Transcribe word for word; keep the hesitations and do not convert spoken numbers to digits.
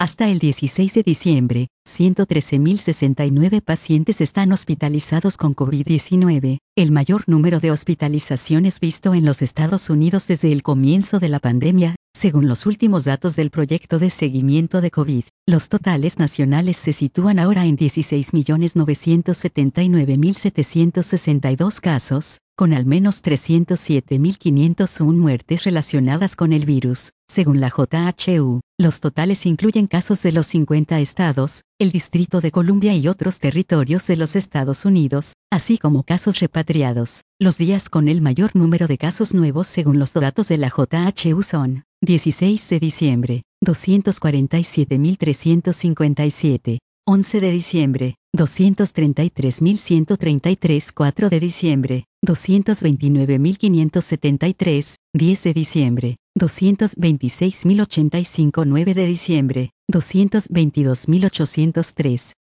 Hasta el dieciséis de diciembre, ciento trece mil sesenta y nueve pacientes están hospitalizados con COVID diecinueve, el mayor número de hospitalizaciones visto en los Estados Unidos desde el comienzo de la pandemia, según los últimos datos del proyecto de seguimiento de COVID. Los totales nacionales se sitúan ahora en dieciséis millones novecientos setenta y nueve mil setecientos sesenta y dos casos, con al menos trescientos siete mil quinientos uno muertes relacionadas con el virus, según la J H U. Los totales incluyen casos de los cincuenta estados, el Distrito de Columbia y otros territorios de los Estados Unidos, así como casos repatriados. Los días con el mayor número de casos nuevos según los datos de la J H U son: dieciséis de diciembre, doscientos cuarenta y siete mil trescientos cincuenta y siete, once de diciembre, doscientos treinta y tres mil ciento treinta y tres, cuatro de diciembre, doscientos veintinueve mil quinientos setenta y tres, diez de diciembre, doscientos veintiséis mil ochenta y cinco, nueve de diciembre, doscientos veintidós mil ochocientos tres,